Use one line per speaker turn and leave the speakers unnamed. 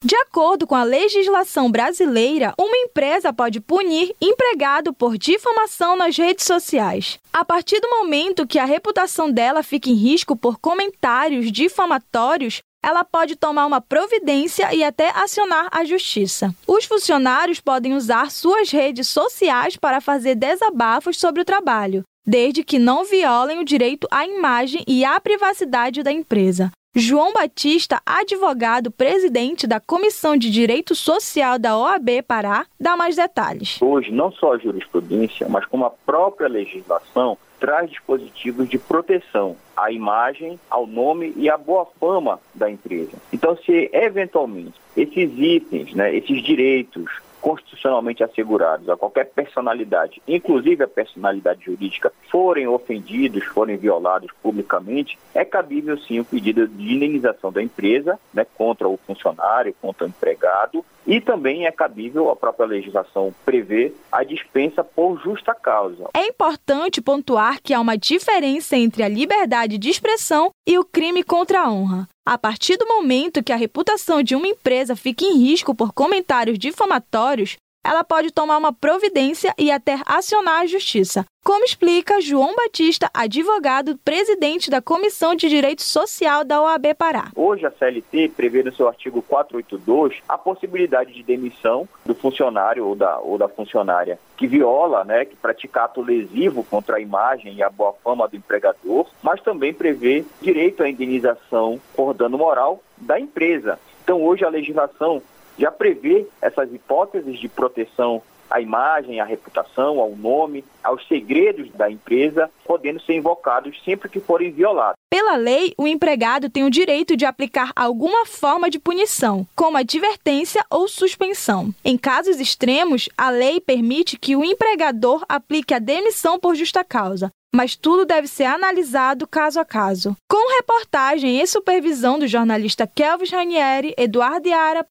De acordo com a legislação brasileira, uma empresa pode punir empregado por difamação nas redes sociais. A partir do momento que a reputação dela fica em risco por comentários difamatórios, ela pode tomar uma providência e até acionar a justiça. Os funcionários podem usar suas redes sociais para fazer desabafos sobre o trabalho, desde que não violem o direito à imagem e à privacidade da empresa. João Batista, advogado, presidente da Comissão de Direito Social da OAB Pará, dá mais detalhes.
Hoje, não só a jurisprudência, mas como a própria legislação, traz dispositivos de proteção à imagem, ao nome e à boa fama da empresa. Então, se eventualmente esses itens, esses direitos constitucionalmente assegurados a qualquer personalidade, inclusive a personalidade jurídica, forem ofendidos, forem violados publicamente, é cabível sim o pedido de indenização da empresa, contra o funcionário, contra o empregado, e também é cabível, a própria legislação prevê, a dispensa por justa causa.
É importante pontuar que há uma diferença entre a liberdade de expressão e o crime contra a honra. A partir do momento que a reputação de uma empresa fica em risco por comentários difamatórios, ela pode tomar uma providência e até acionar a justiça, como explica João Batista, advogado, presidente da Comissão de Direito Social da OAB Pará.
Hoje a CLT prevê no seu artigo 482 a possibilidade de demissão do funcionário ou da funcionária que viola, que pratica ato lesivo contra a imagem e a boa fama do empregador, mas também prevê direito à indenização por dano moral da empresa. Então hoje a legislação já prevê essas hipóteses de proteção à imagem, à reputação, ao nome, aos segredos da empresa, podendo ser invocados sempre que forem violados.
Pela lei, o empregado tem o direito de aplicar alguma forma de punição, como advertência ou suspensão. Em casos extremos, a lei permite que o empregador aplique a demissão por justa causa, mas tudo deve ser analisado caso a caso. Com reportagem e supervisão do jornalista Kelvis Ranieri, Eduardo Iara,